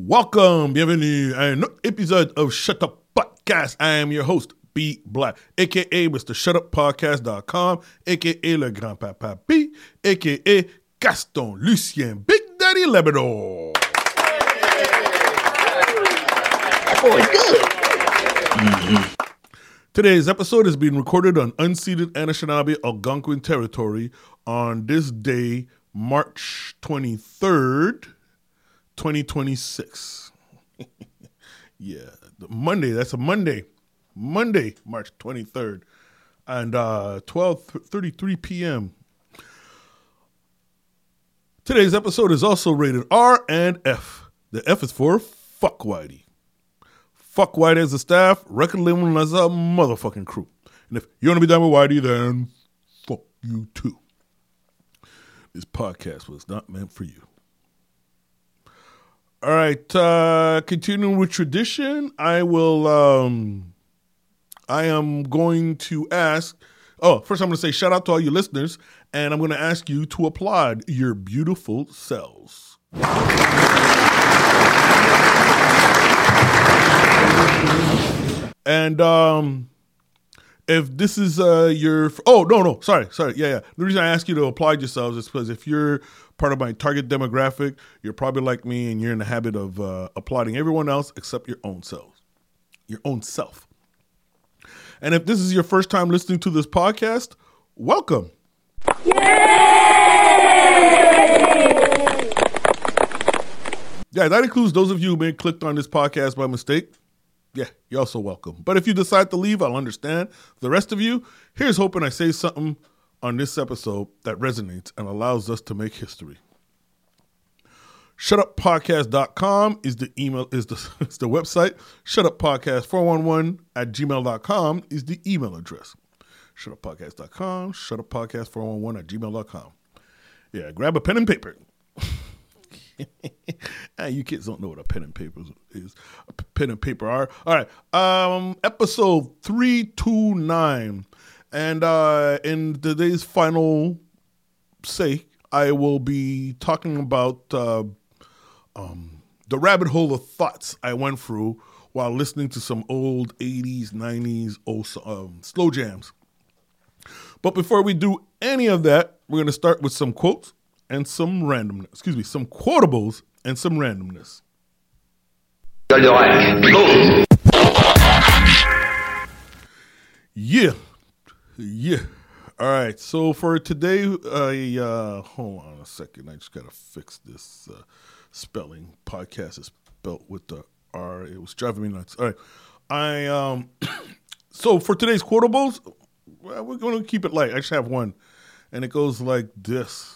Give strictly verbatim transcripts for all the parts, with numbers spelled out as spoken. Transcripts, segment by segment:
Welcome, bienvenue à un autre épisode of Shut Up Podcast. I am your host, B Black, aka Mister Shut Up Podcast dot com, aka Le Grand-Papa B, aka Gaston Lucien Big Daddy Labrador. That boy good. Mm-hmm. Today's episode is being recorded on unceded Anishinaabe Algonquin territory on this day, March twenty-third, twenty twenty-six. Yeah, Monday. That's a Monday. Monday, March twenty-third, and uh, twelve thirty-three p.m. Today's episode is also rated R and F. The F is for Fuck Whitey. Fuck Whitey as a staff, record label as a motherfucking crew. And if you want to be done with Whitey, then fuck you too. This podcast was not meant for you. All right, uh, continuing with tradition, I will, um, I am going to ask, oh, first I'm going to say shout out to all you listeners, and I'm going to ask you to applaud your beautiful selves. And um, if this is uh, your, oh, no, no, sorry, sorry, yeah, yeah. The reason I ask you to applaud yourselves is because if you're part of my target demographic, you're probably like me and you're in the habit of uh, applauding everyone else except your own self, your own self. And if this is your first time listening to this podcast, welcome. Yay! Yeah, that includes those of you who may have clicked on this podcast by mistake. Yeah, you're also welcome. But if you decide to leave, I'll understand. The rest of you, here's hoping I say something on this episode that resonates and allows us to make history. shut up podcast dot com is the email is the is the website. shutuppodcast four one one at gmail dot com is the email address. shut up podcast dot com, shutuppodcast four one one at gmail dot com. Yeah, grab a pen and paper. You kids don't know what a pen and paper is. A pen and paper are. All right. Um, episode three twenty-nine. And uh, in today's final say, I will be talking about uh, um, the rabbit hole of thoughts I went through while listening to some old eighties, nineties old, um, slow jams. But before we do any of that, we're going to start with some quotes and some randomness. Excuse me, some quotables and some randomness. Yeah. Yeah. All right. So for today, I uh, hold on a second. I just gotta fix this uh, spelling. Podcast is spelled with the R. It was driving me nuts. All right. I um. So for today's quotables, well, we're gonna keep it light. I just have one, and it goes like this.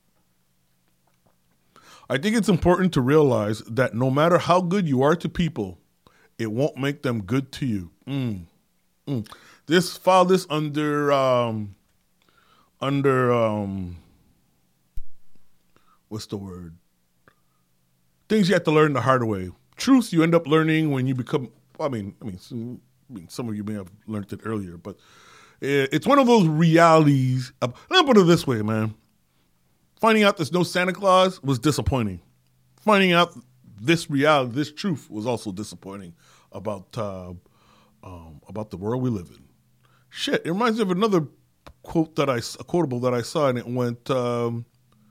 I think it's important to realize that no matter how good you are to people, it won't make them good to you. Mm. Mm. This file this under um, under um, what's the word? Things you have to learn the hard way. Truths you end up learning when you become. I mean, I mean, some, I mean, some of you may have learned it earlier, but it's one of those realities. Of, let me put it this way, man. Finding out there's no Santa Claus was disappointing. Finding out this reality, this truth, was also disappointing about uh, um, about the world we live in. Shit, it reminds me of another quote that I, a quotable that I saw, and it went um,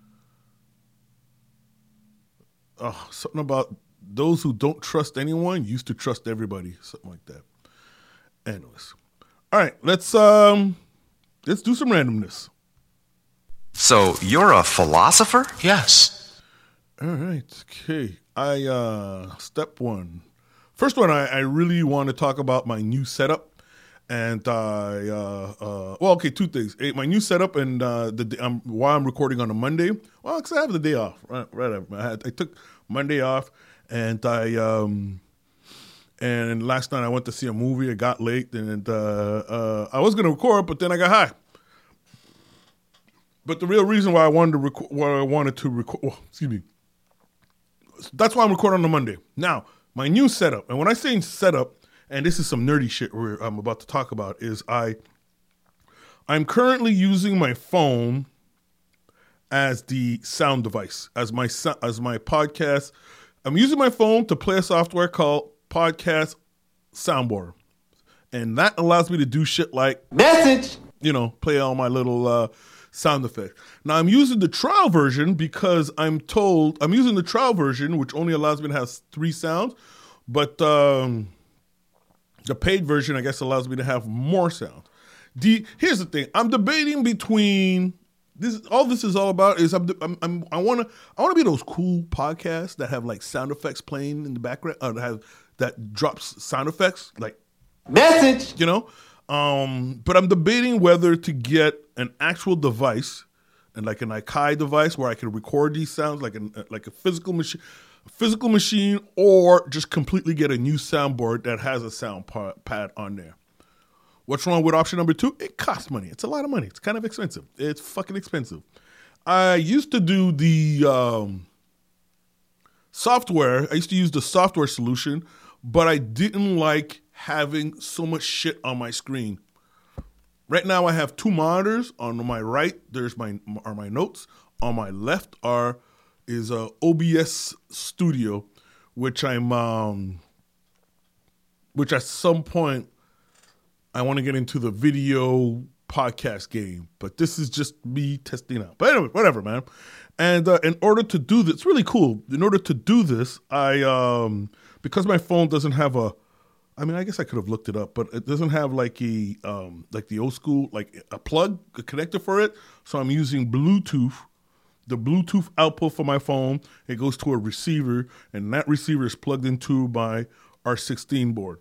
uh, something about those who don't trust anyone used to trust everybody, something like that. Anyways, all right, let's um, let's do some randomness. So you're a philosopher? Yes. All right. Okay. I uh, step one. First one, I, I really want to talk about my new setup, and I uh, uh, well, okay, two things. My new setup and uh, the um, why I'm recording on a Monday. Well, because I have the day off. Right. Right. I, had, I took Monday off, and I um, and last night I went to see a movie. It got late, and uh, uh, I was gonna record, but then I got high. But the real reason why I wanted to record, why I wanted to record, oh, excuse me, that's why I'm recording on a Monday. Now, my new setup, and when I say setup, and this is some nerdy shit where I'm about to talk about, is I, I'm currently using my phone as the sound device, as my as my podcast I'm using my phone to play a software called Podcast Soundboard. And that allows me to do shit like Message. You know, play all my little uh, sound effects. Now I'm using the trial version because I'm told I'm using the trial version, which only allows me to have three sounds, but um, the paid version, I guess, allows me to have more sounds. The here's the thing: I'm debating between this. All this is all about is I'm, I'm, I'm I want to I want to be those cool podcasts that have like sound effects playing in the background, or that have that drops sound effects like message. You know. Um, but I'm debating whether to get an actual device, and like an Akai device where I can record these sounds, like an like a physical machine, physical machine, or just completely get a new soundboard that has a sound pad on there. What's wrong with option number two? It costs money. It's a lot of money. It's kind of expensive. It's fucking expensive. I used to do the um, software. I used to use the software solution, but I didn't like having so much shit on my screen. Right now I have two monitors. On my right there's my are my notes. On my left are is a O B S Studio, which I'm um which at some point I want to get into the video podcast game, but this is just me testing out. But anyway, whatever, man. And uh, in order to do this, it's really cool. In order to do this, I um because my phone doesn't have a I mean, I guess I could have looked it up, but it doesn't have like a um, like the old school, like a plug, a connector for it. So I'm using Bluetooth, the Bluetooth output for my phone. It goes to a receiver, and that receiver is plugged into my R sixteen board.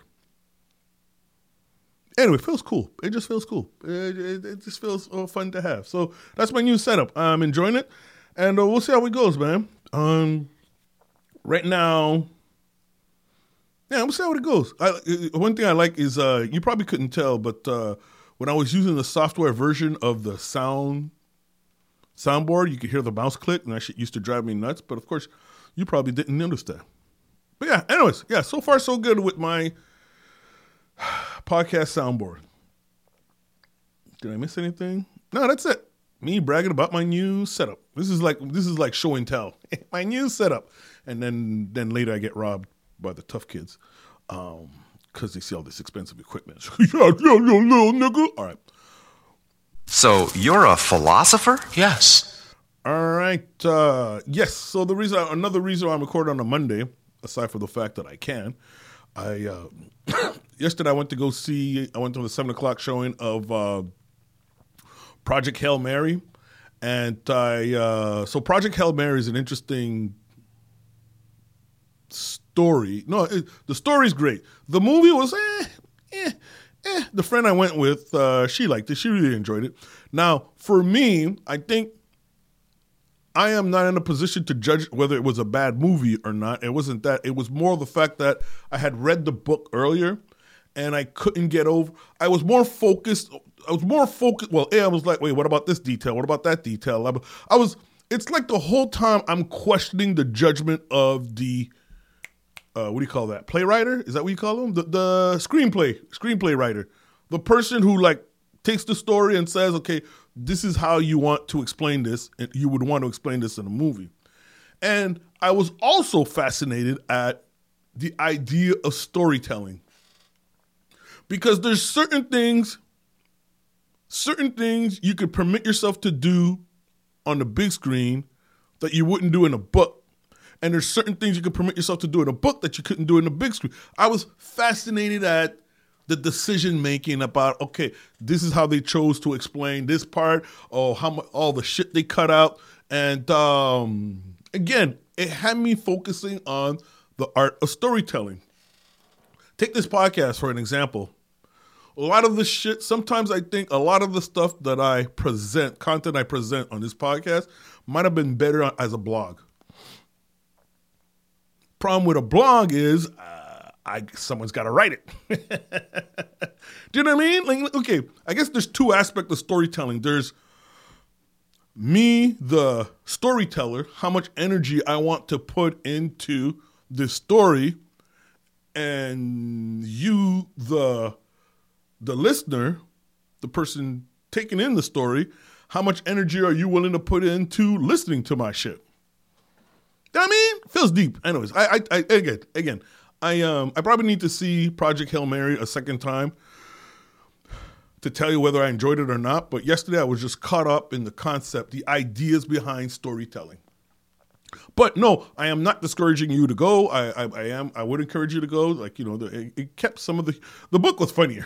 Anyway, it feels cool. It just feels cool. It, it, it just feels uh, fun to have. So that's my new setup. I'm enjoying it, and uh, we'll see how it goes, man. Um, right now. Yeah, we'll see how it goes. I, one thing I like is, uh, you probably couldn't tell, but uh, when I was using the software version of the sound soundboard, you could hear the mouse click, and that shit used to drive me nuts. But of course, you probably didn't notice that. But yeah, anyways, yeah, so far so good with my podcast soundboard. Did I miss anything? No, that's it. Me bragging about my new setup. This is like this is like show and tell. My new setup, and then then later I get robbed by the tough kids, um, because they see all this expensive equipment. yeah, yeah, yeah, little nigga. All right. So you're a philosopher? Yes. All right. Uh, yes. So the reason, another reason why I'm recording on a Monday, aside from the fact that I can, I uh, yesterday I went to go see. I went to the seven o'clock showing of uh, Project Hail Mary, and I uh, so Project Hail Mary is an interesting story. No, it, the story's great. The movie was eh, eh, eh. The friend I went with, uh, she liked it. She really enjoyed it. Now, for me, I think I am not in a position to judge whether it was a bad movie or not. It wasn't that. It was more the fact that I had read the book earlier, and I couldn't get over. I was more focused. I was more focused. Well, yeah, I was like, wait, what about this detail? What about that detail? I was. It's like the whole time I'm questioning the judgment of the. Uh, what do you call that? Playwriter? Is that what you call them? The, the screenplay, screenplay writer, the person who like takes the story and says, "Okay, this is how you want to explain this, and you would want to explain this in a movie." And I was also fascinated at the idea of storytelling, because there's certain things, certain things you could permit yourself to do on the big screen that you wouldn't do in a book. And there's certain things you could permit yourself to do in a book that you couldn't do in the big screen. I was fascinated at the decision making about, okay, this is how they chose to explain this part, or how much, all the shit they cut out. And um, again, it had me focusing on the art of storytelling. Take this podcast for an example. A lot of the shit, sometimes I think a lot of the stuff that I present, content I present on this podcast, might have been better as a blog. Problem with a blog is uh, I someone's got to write it. Do you know what I mean? Like, okay, I guess there's two aspects of storytelling. There's me, the storyteller, how much energy I want to put into this story, and you, the the listener, the person taking in the story, how much energy are you willing to put into listening to my shit? I mean, feels deep. Anyways, I, I, I again, again, I um, I probably need to see Project Hail Mary a second time to tell you whether I enjoyed it or not. But yesterday, I was just caught up in the concept, the ideas behind storytelling. But no, I am not discouraging you to go. I, I, I am. I would encourage you to go. Like you know, the, it, it kept some of the. The book was funnier.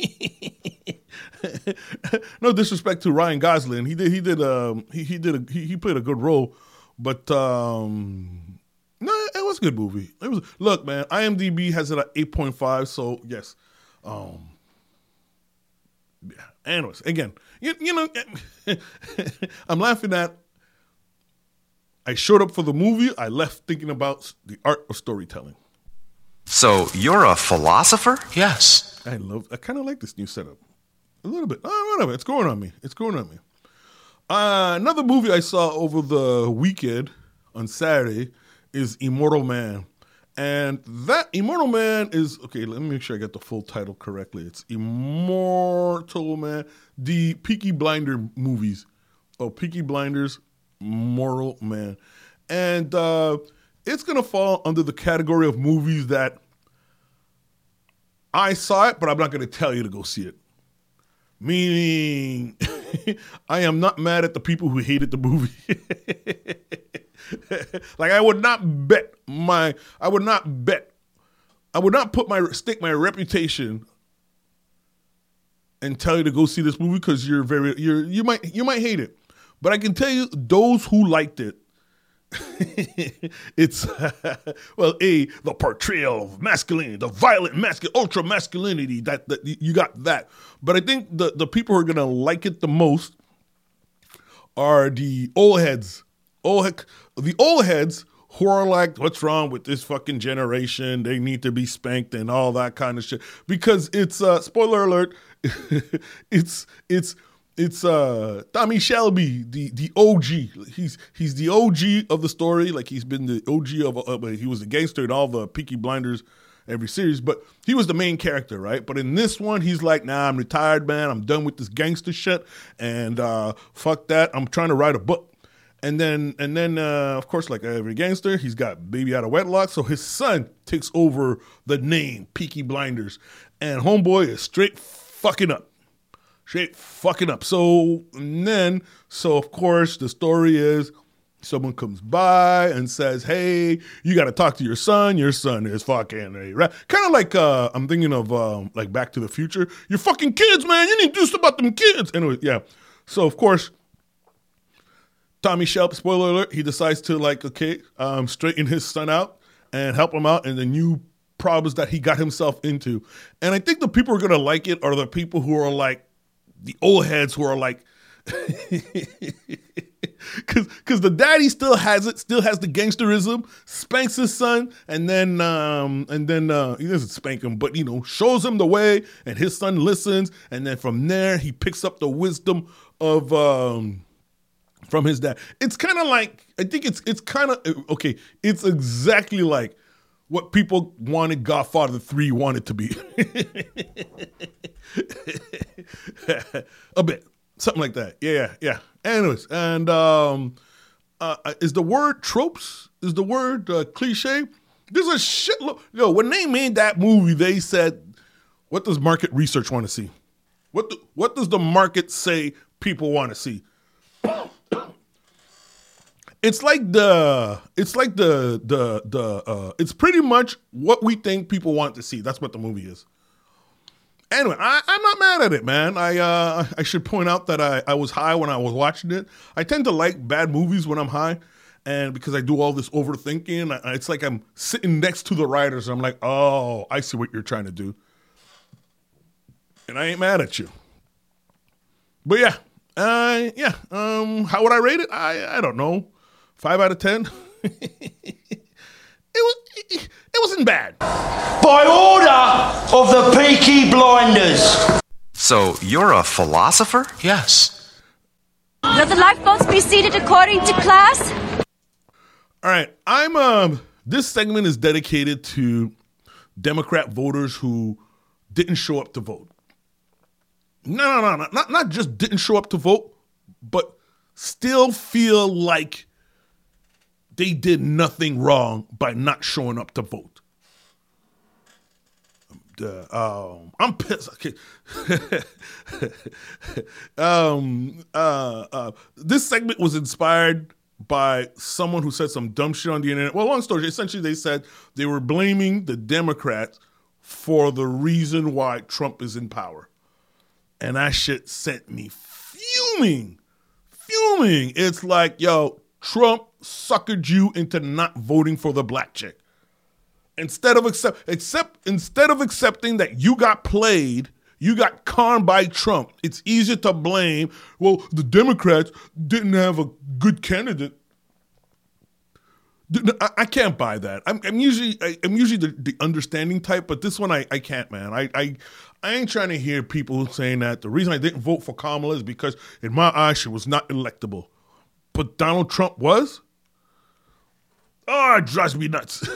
No disrespect to Ryan Gosling. He did. He did. Um. He, he did. A, he, he played a good role. But um, no, it was a good movie. It was. Look, man. IMDb has it at eight point five. So yes. Um. Yeah. Anyways, again, you, you know, I'm laughing at. I showed up for the movie. I left thinking about the art of storytelling. So you're a philosopher? Yes. I love. I kind of like this new setup. A little bit. Oh, whatever. It's growing on me. It's growing on me. Uh, another movie I saw over the weekend on Saturday is Immortal Man. And that Immortal Man is, okay, let me make sure I get the full title correctly. It's Immortal Man, the Peaky Blinder movies. Oh, Peaky Blinders, Immortal Man. And uh, it's going to fall under the category of movies that I saw it, but I'm not going to tell you to go see it. Meaning, I am not mad at the people who hated the movie. Like I would not bet my, I would not bet, I would not put my stake my reputation and tell you to go see this movie because you're very, you're you might you might hate it, but I can tell you those who liked it. It's well, a the portrayal of masculinity, the violent masculine, ultra masculinity. That, that you got that, but I think the the people who are gonna like it the most are the old heads, old heck, the old heads who are like, what's wrong with this fucking generation? They need to be spanked and all that kind of shit. Because it's uh, spoiler alert, it's it's. It's uh, Tommy Shelby, the, the O G. He's he's the O G of the story. Like he's been the O G of, uh, he was a gangster in all the Peaky Blinders, every series. But he was the main character, right? But in this one, he's like, nah, I'm retired, man. I'm done with this gangster shit. And uh, fuck that. I'm trying to write a book. And then, and then, uh, of course, like every gangster, he's got baby out of wedlock. So his son takes over the name Peaky Blinders. And homeboy is straight fucking up. Straight fucking up. So and then, so of course, the story is someone comes by and says, hey, you got to talk to your son. Your son is fucking a rat. Kind of like, uh, I'm thinking of um, like Back to the Future. You're fucking kids, man. You need to do stuff about them kids. Anyway, yeah. So, of course, Tommy Shelby, spoiler alert, he decides to like, okay, um, straighten his son out and help him out in the new problems that he got himself into. And I think the people who are going to like it are the people who are like, the old heads who are like, because because the daddy still has it, still has the gangsterism, spanks his son, and then um, and then uh, he doesn't spank him, but you know, shows him the way, and his son listens, and then from there he picks up the wisdom of um, from his dad. It's kind of like, I think it's it's kind of okay. It's exactly like what people wanted Godfather three wanted to be. A bit. Something like that. Yeah, yeah. Anyways, and um, uh, is the word tropes, is the word uh, cliche? There's a shitload. Yo, when they made that movie, they said, what does market research want to see? What do, what does the market say people want to see? It's like the, it's like the, the, the, uh, it's pretty much what we think people want to see. That's what the movie is. Anyway, I, I'm not mad at it, man. I uh, I should point out that I, I was high when I was watching it. I tend to like bad movies when I'm high, and because I do all this overthinking, I, it's like I'm sitting next to the writers, and I'm like, oh, I see what you're trying to do. And I ain't mad at you. But yeah, uh, yeah. Um, how would I rate it? I, I don't know. Five out of ten? It was, it, it wasn't bad. By order of the Peaky Blinders. So you're a philosopher? Yes. Will the lifeboats be seated according to class? All right, I'm um. This segment is dedicated to Democrat voters who didn't show up to vote. No, no, no, no, not not just didn't show up to vote, but still feel like they did nothing wrong by not showing up to vote. Uh, um, I'm pissed. Okay. um, uh, uh, this segment was inspired by someone who said some dumb shit on the internet. Well, long story, essentially they said they were blaming the Democrats for the reason why Trump is in power. And that shit sent me fuming, fuming. It's like, yo, Trump suckered you into not voting for the black chick. Instead of accept, accept, instead of accepting that you got played, you got conned by Trump, it's easier to blame, well, the Democrats didn't have a good candidate. I, I can't buy that. I'm, I'm usually I, I'm usually the, the understanding type, but this one I, I can't, man. I, I I ain't trying to hear people saying that the reason I didn't vote for Kamala is because in my eyes she was not electable. But Donald Trump was? Oh, it drives me nuts.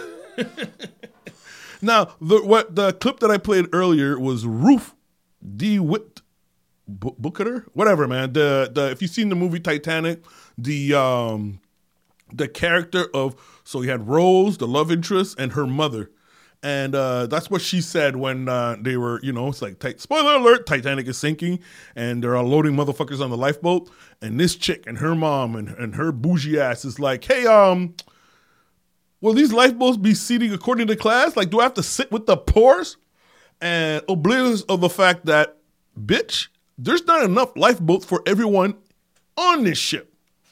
Now, the what the clip that I played earlier was Ruth DeWitt B- Booker, whatever, man. The the if you've seen the movie Titanic, the um the character of so you had Rose, the love interest, and her mother, and uh, that's what she said when uh, they were, you know, it's like t- spoiler alert, Titanic is sinking, and they're loading motherfuckers on the lifeboat, and this chick and her mom and and her bougie ass is like, hey, um. will these lifeboats be seating according to class? Like, do I have to sit with the poors? And oblivious of the fact that, bitch, there's not enough lifeboats for everyone on this ship.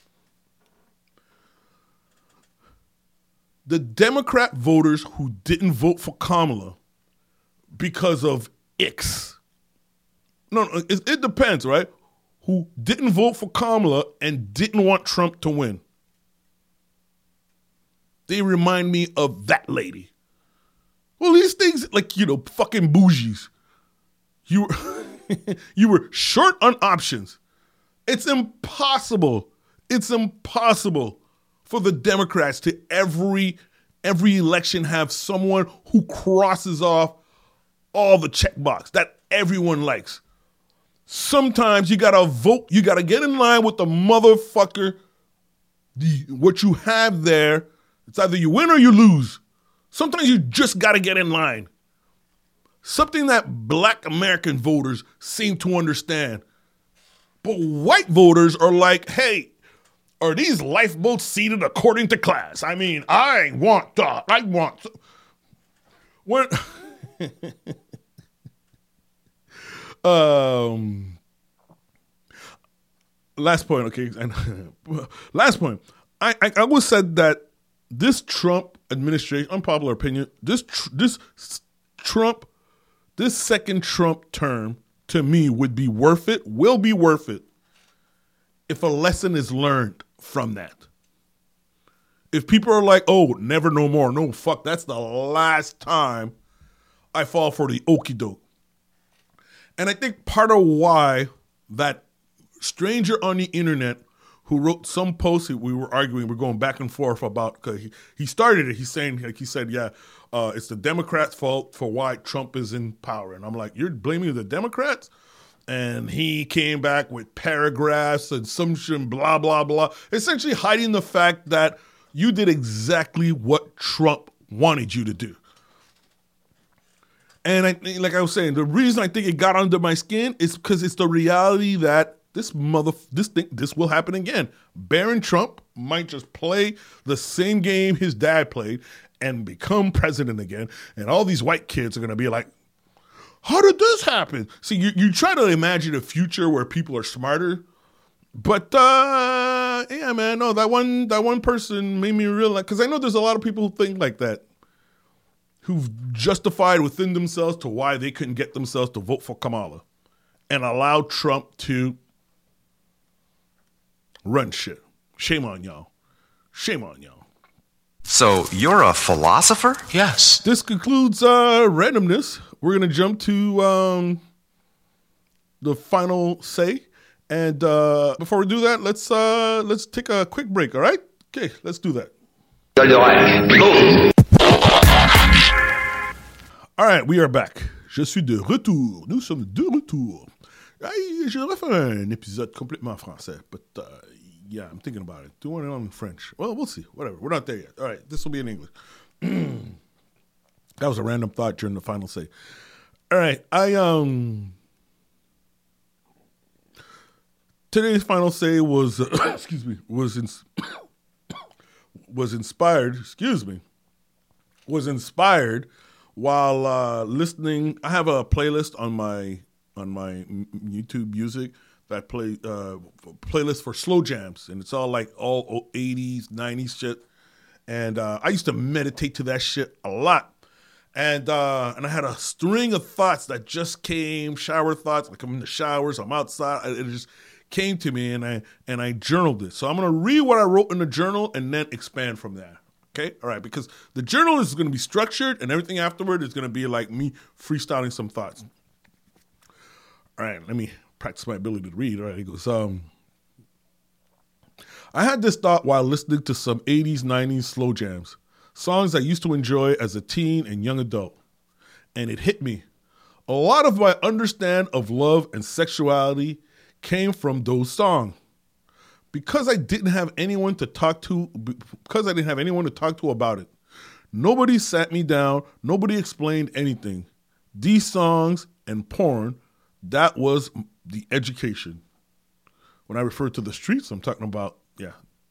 The Democrat voters who didn't vote for Kamala because of X. No, no it, it depends, right? Who didn't vote for Kamala and didn't want Trump to win. They remind me of that lady. Well, these things, like, you know, fucking bougies. You were, you were short on options. It's impossible. It's impossible for the Democrats to every every election have someone who crosses off all the checkbox that everyone likes. Sometimes you gotta vote. You gotta get in line with the motherfucker. The what you have there. It's either you win or you lose. Sometimes you just got to get in line. Something that black American voters seem to understand. But white voters are like, hey, are these lifeboats seated according to class? I mean, I want that. I want. To. When, um, last point, okay. Last point. I, I, I always said that this Trump administration, unpopular opinion, this tr- this Trump, this second Trump term, to me, would be worth it, will be worth it, if a lesson is learned from that. If people are like, oh, never no more, no, fuck, that's the last time I fall for the okie doke. And I think part of why that stranger on the internet who wrote some posts, we were arguing, we're going back and forth about, cause he, he started it, he's saying, like he said, yeah, uh, it's the Democrats' fault for why Trump is in power. And I'm like, you're blaming the Democrats? And he came back with paragraphs and some shit, blah, blah, blah, essentially hiding the fact that you did exactly what Trump wanted you to do. And I, like I was saying, the reason I think it got under my skin is because it's the reality that This mother, this thing, this will happen again. Barron Trump might just play the same game his dad played and become president again. And all these white kids are going to be like, how did this happen? See, you, you try to imagine a future where people are smarter. But, uh, yeah, man, no, that one, that one person made me realize, because I know there's a lot of people who think like that, who've justified within themselves to why they couldn't get themselves to vote for Kamala and allow Trump to run shit. Shame on y'all. Shame on y'all. So you're a philosopher? Yes. This concludes uh, randomness. We're going to jump to um, the final say. And uh, before we do that, let's uh, let's take a quick break, all right? Okay, let's do that. All right, we are back. Je suis de retour. Nous sommes de retour. J'aurais fait un épisode complètement français, but uh, Yeah, I'm thinking about it. Doing it in French. Well, we'll see. Whatever. We're not there yet. All right, this will be in English. That was a random thought during the final say. All right, I um. Today's final say was uh, excuse me was in, was inspired. Excuse me, was inspired while uh, listening. I have a playlist on my on my YouTube Music that play uh, playlist for slow jams, and it's all like all eighties, nineties shit. And uh, I used to meditate to that shit a lot. And uh, and I had a string of thoughts that just came, shower thoughts. Like I'm in the showers, I'm outside. It just came to me, and I and I journaled it. So I'm gonna read what I wrote in the journal and then expand from there. Okay, all right, because the journal is gonna be structured, and everything afterward is gonna be like me freestyling some thoughts. All right, let me practice my ability to read. All right, it goes. Um, I had this thought while listening to some eighties, nineties slow jams. Songs I used to enjoy as a teen and young adult. And it hit me. A lot of my understand of love and sexuality came from those songs. Because I didn't have anyone to talk to, because I didn't have anyone to talk to about it. Nobody sat me down. Nobody explained anything. These songs and porn, that was the education. When I refer to the streets, I'm talking about, yeah,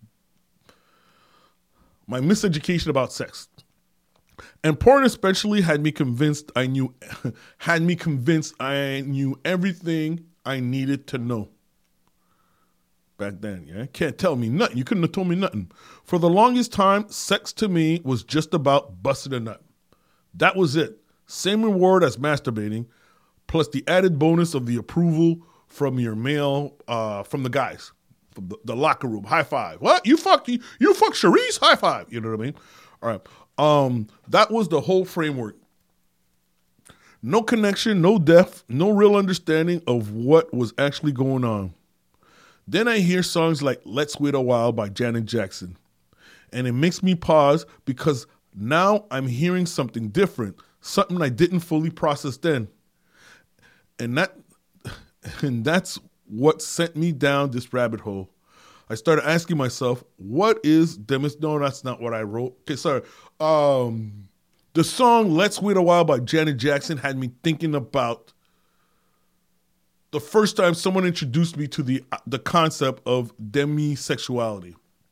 my miseducation about sex. And porn especially had me convinced I knew had me convinced I knew everything I needed to know. Back then, yeah. Can't tell me nothing. You couldn't have told me nothing. For the longest time, sex to me was just about busting a nut. That was it. Same reward as masturbating, plus the added bonus of the approval from your male, uh, from the guys. The, the locker room, high five. What? You fucked you, you fucked Charisse? High five. You know what I mean? All right. Um, that was the whole framework. No connection, no depth, no real understanding of what was actually going on. Then I hear songs like Let's Wait a While by Janet Jackson. And it makes me pause because now I'm hearing something different, something I didn't fully process then. And that and that's what sent me down this rabbit hole. I started asking myself, what is Demis? No, that's not what I wrote. Okay, sorry. Um, the song Let's Wait a While by Janet Jackson had me thinking about the first time someone introduced me to the the concept of demisexuality.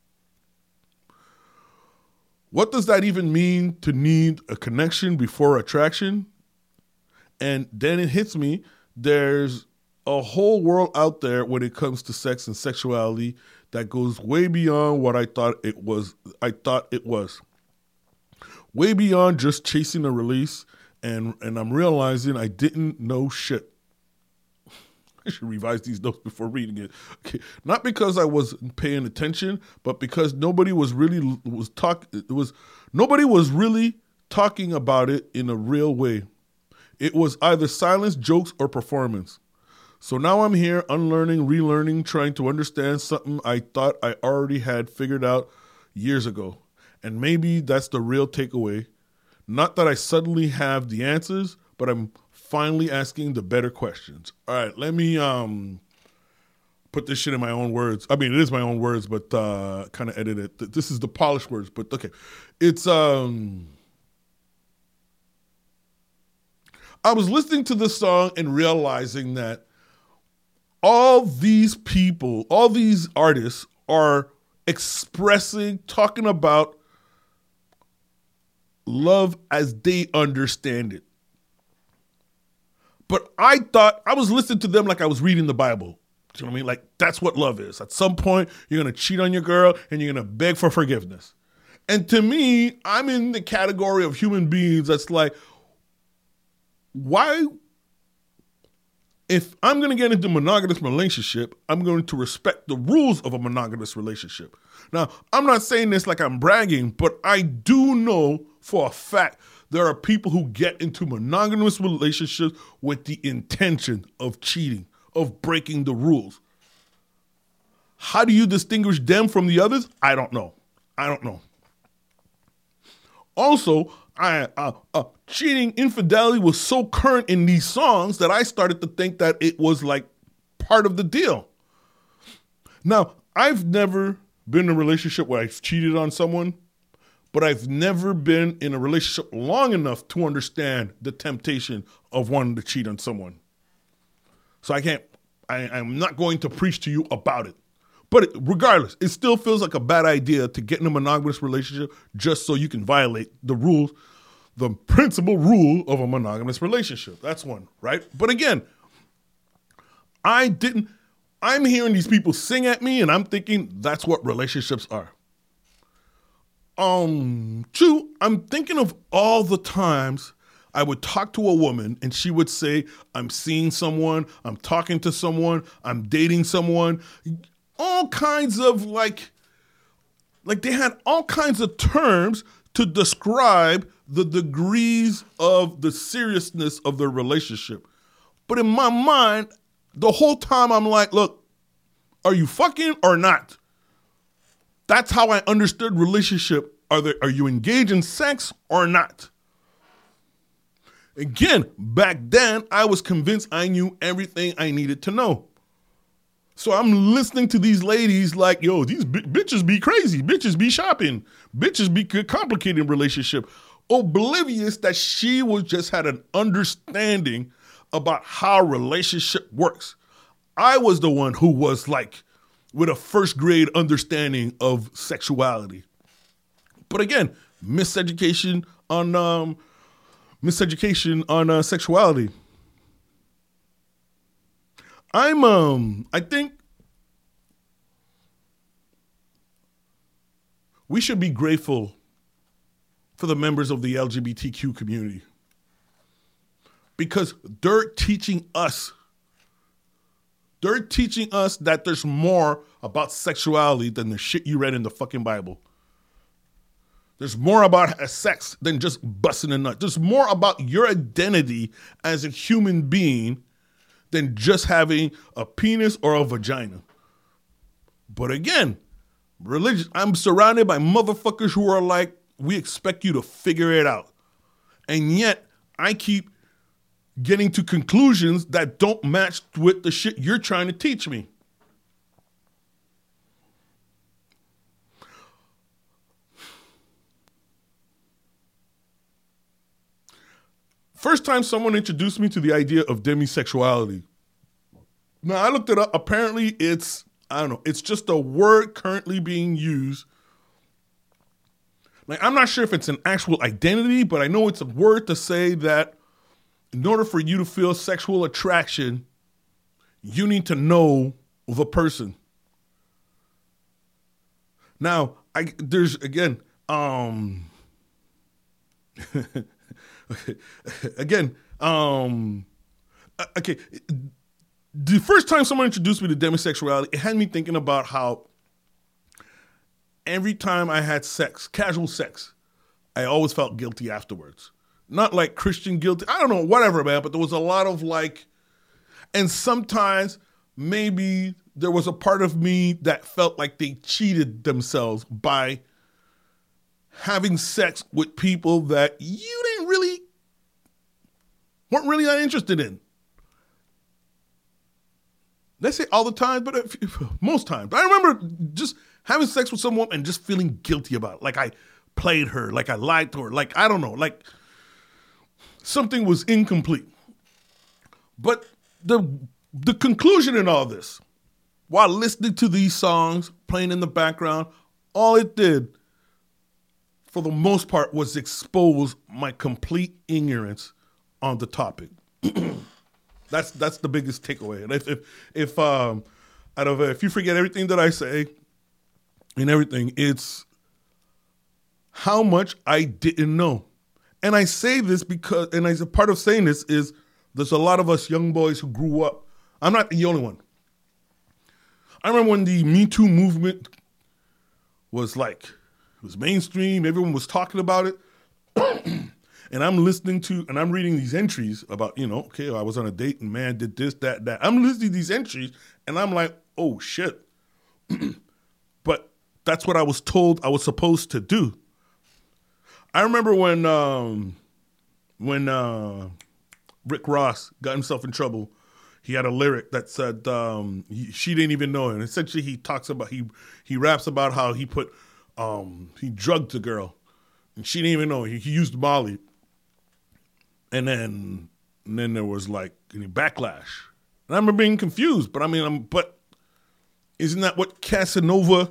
What does that even mean to need a connection before attraction? And then it hits me, there's a whole world out there when it comes to sex and sexuality that goes way beyond what I thought it was. I thought it was way beyond just chasing a release, and and I'm realizing I didn't know shit. I should revise these notes before reading it. Okay. Not because I wasn't paying attention, but because nobody was really was talk. It was nobody was really talking about it in a real way. It was either silence, jokes, or performance. So now I'm here unlearning, relearning, trying to understand something I thought I already had figured out years ago. And maybe that's the real takeaway. Not that I suddenly have the answers, but I'm finally asking the better questions. All right, let me um, put this shit in my own words. I mean, it is my own words, but uh, kind of edit it. This is the polished words, but okay. It's... um. I was listening to this song and realizing that all these people, all these artists are expressing, talking about love as they understand it. But I thought, I was listening to them like I was reading the Bible. Do you know what I mean? Like, that's what love is. At some point, you're going to cheat on your girl and you're going to beg for forgiveness. And to me, I'm in the category of human beings that's like, why... If I'm going to get into a monogamous relationship, I'm going to respect the rules of a monogamous relationship. Now, I'm not saying this like I'm bragging, but I do know for a fact there are people who get into monogamous relationships with the intention of cheating, of breaking the rules. How do you distinguish them from the others? I don't know. I don't know. Also, I, uh, uh, cheating, infidelity was so current in these songs that I started to think that it was like part of the deal. Now, I've never been in a relationship where I've cheated on someone, but I've never been in a relationship long enough to understand the temptation of wanting to cheat on someone. So I can't, I, I'm not going to preach to you about it. But it, regardless, it still feels like a bad idea to get in a monogamous relationship just so you can violate the rules, the principal rule of a monogamous relationship. That's one, right? But again, I didn't, I'm hearing these people sing at me and I'm thinking that's what relationships are. Um, two, I'm thinking of all the times I would talk to a woman and she would say, I'm seeing someone, I'm talking to someone, I'm dating someone, all kinds of like, like they had all kinds of terms to describe the degrees of the seriousness of their relationship. But in my mind, the whole time I'm like, look, are you fucking or not? That's how I understood relationship. Are there, are you engaged in sex or not? Again, back then, I was convinced I knew everything I needed to know. So I'm listening to these ladies like, yo, these b- bitches be crazy. Bitches be shopping. Bitches be complicating relationship. Oblivious that she was just had an understanding about how relationship works. I was the one who was like with a first grade understanding of sexuality. But again, miseducation on um, miseducation on uh, sexuality. I'm um I think we should be grateful for the members of the L G B T Q community because they're teaching us they're teaching us that there's more about sexuality than the shit you read in the fucking Bible. There's more about sex than just busting a nut. There's more about your identity as a human being than just having a penis or a vagina. But again, religion, I'm surrounded by motherfuckers who are like, we expect you to figure it out. And yet, I keep getting to conclusions that don't match with the shit you're trying to teach me. First time someone introduced me to the idea of demisexuality. Now, I looked it up. Apparently, it's, I don't know, it's just a word currently being used. Like, I'm not sure if it's an actual identity, but I know it's a word to say that in order for you to feel sexual attraction, you need to know the person. Now, I there's, again, um... Okay. Again, um, okay. The first time someone introduced me to demisexuality, it had me thinking about how every time I had sex, casual sex, I always felt guilty afterwards. Not like Christian guilty. I don't know, whatever, man. But there was a lot of like, and sometimes maybe there was a part of me that felt like they cheated themselves by having sex with people that you didn't really, weren't really that interested in. Let's say all the time, but if, if, most times. I remember just having sex with someone and just feeling guilty about it. Like I played her, like I lied to her, like I don't know, like something was incomplete. But the the conclusion in all this, while listening to these songs playing in the background, all it did for the most part, was expose my complete ignorance on the topic. that's that's the biggest takeaway. And if if, if um, out of uh, if you forget everything that I say and everything, it's how much I didn't know. And I say this because, and as a part of saying this is, there's a lot of us young boys who grew up. I'm not the only one. I remember when the Me Too movement was like, it was mainstream, everyone was talking about it. And I'm listening to, and I'm reading these entries about, you know, okay, I was on a date and man did this, that, that. I'm listening to these entries and I'm like, oh shit. But that's what I was told I was supposed to do. I remember when um, when uh, Rick Ross got himself in trouble. he had a lyric that said um, he, she didn't even know it. And essentially, he talks about he he raps about how he put um, he drugged the girl, and she didn't even know. He, he used Molly, and then and then there was like any backlash. And I remember being confused, but I mean, I'm but isn't that what Casanova?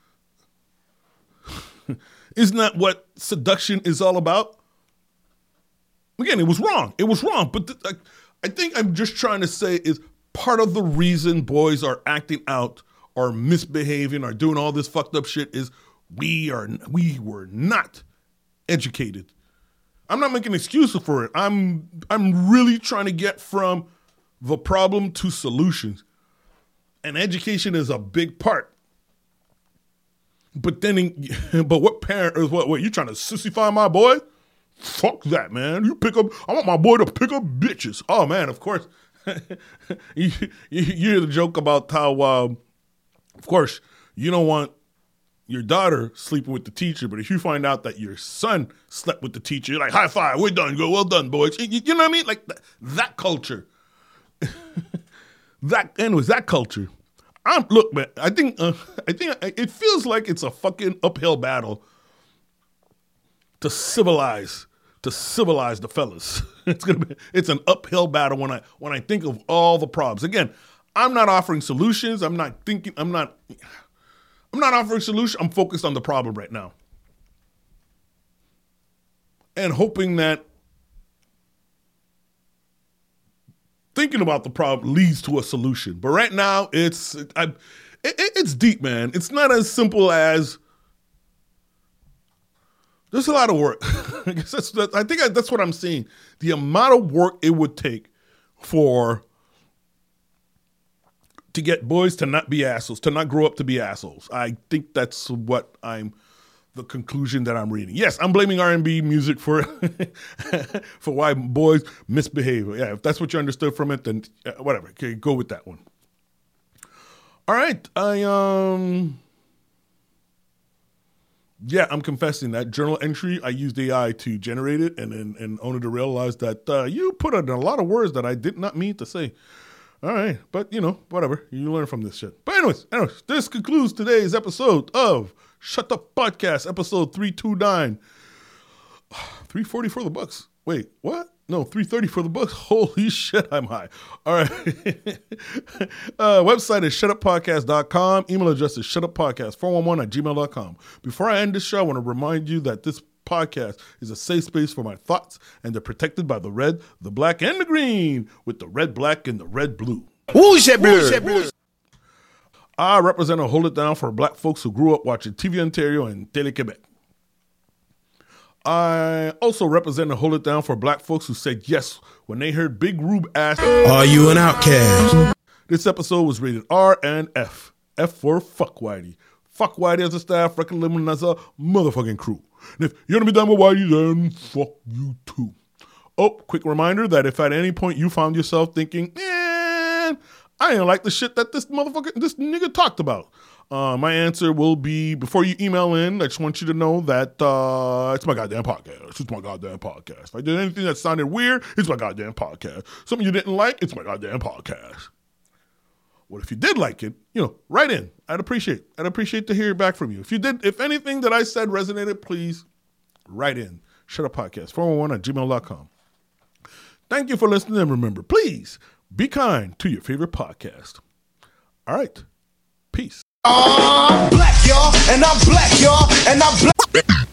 Isn't that what seduction is all about? Again, it was wrong. It was wrong. But th- I, I think I'm just trying to say is part of the reason boys are acting out or misbehaving or doing all this fucked up shit is we are we were not educated. I'm not making excuses for it. I'm I'm really trying to get from the problem to solutions. And education is a big part. But then, in, but what parent is what? What you trying to sissify my boy? Fuck that, man. You pick up. I want my boy to pick up bitches. Oh man, of course. you, you, you hear the joke about how, um, of course, you don't want your daughter sleeping with the teacher, but if you find out that your son slept with the teacher, you're like, high five, we're done. Go, well done, boys. You, you know what I mean? Like that, that culture. that anyways, that culture. I'm look, man. I think uh, I think it feels like it's a fucking uphill battle to civilize to civilize the fellas. It's gonna be it's an uphill battle when I when I think of all the problems. Again, I'm not offering solutions. I'm not thinking. I'm not. I'm not offering solutions. I'm focused on the problem right now, and hoping that thinking about the problem leads to a solution. But right now, it's I, it, it's deep, man. It's not as simple as there's a lot of work. I guess that's, that, I think I, that's what I'm seeing. The amount of work it would take for to get boys to not be assholes, to not grow up to be assholes. I think that's what I'm. The conclusion that I'm reading. Yes, I'm blaming R and B music for for why boys misbehave. Yeah, if that's what you understood from it, then uh, whatever. Okay, go with that one. All right, I um, yeah, I'm confessing that journal entry I used A I to generate it, and and, and only to realize that uh, you put in a lot of words that I did not mean to say. All right, but you know, whatever. You learn from this shit. But anyways, anyways, this concludes today's episode of Shut Up Podcast, episode three twenty-nine. three forty for the books. Wait, what? No, three thirty for the books. Holy shit, I'm high. All right. uh, website is shut up podcast dot com. Email address is shutuppodcast four one one at gmail dot com. Before I end this show, I want to remind you that this podcast is a safe space for my thoughts, and they're protected by the red, the black, and the green, with the red, black, and the red, blue. Rouge et bleu. I represent and hold it down for black folks who grew up watching T V Ontario and Télé-Québec. I also represent and hold it down for black folks who said yes when they heard Big Rube ask, "Are you an outcast?" This episode was rated R and F. F for Fuck Whitey. Fuck Whitey as a staff, record label as a motherfucking crew. And if you're going to be done with Whitey, then fuck you too. Oh, quick reminder that if at any point you found yourself thinking, man, I ain't like the shit that this motherfucker, this nigga talked about. Uh, my answer will be, before you email in, I just want you to know that uh, it's my goddamn podcast. It's my goddamn podcast. If I did anything that sounded weird, it's my goddamn podcast. Something you didn't like, it's my goddamn podcast. What if you did like it? You know, write in. I'd appreciate. I'd appreciate to hear back from you. If you did, if anything that I said resonated, please write in. Shut Up Podcast, four one one at gmail dot com. Thank you for listening, and remember, please be kind to your favorite podcast. All right. Peace. I'm black, y'all, and I'm black, y'all, and I'm black.